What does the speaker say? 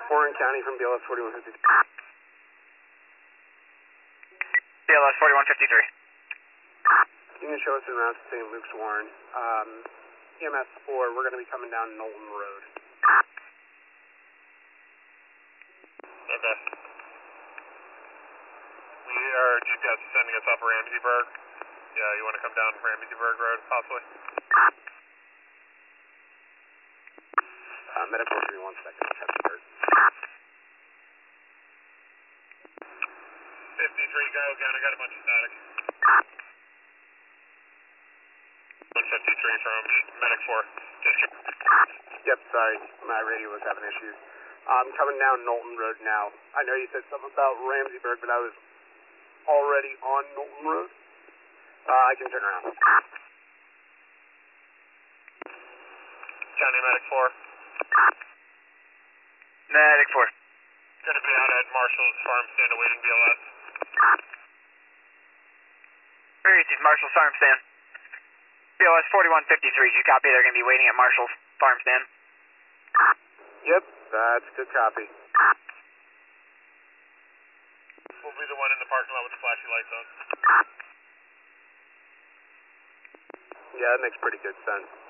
Warren County from BLS 4153. BLS 4153. You can show us en route to St. Luke's Warren. EMS 4, we're going to be coming down Knowlton Road. Okay. Our GPS is sending us up Ramseyburg. Yeah, you want to come down Ramseyburg Road, possibly? Medical, give me 1 second. Check the bird. 53, go again. I got a bunch of static. 153 from Medic 4. District. Yep, sorry. My radio was having issues. I'm coming down Knowlton Road now. I know you said something about Ramseyburg, but I was already on Knowlton Road. I can turn around. County Medic 4. Medic 4. Going to be out at Marshall's Farm Stand awaiting BLS. Very easy, Marshall's Farm Stand. BLS 4153, you copy? They're going to be waiting at Marshall's Farm Stand. Yep, that's a good copy. We'll be the one in the parking lot with the flashy lights on. Yeah, that makes pretty good sense.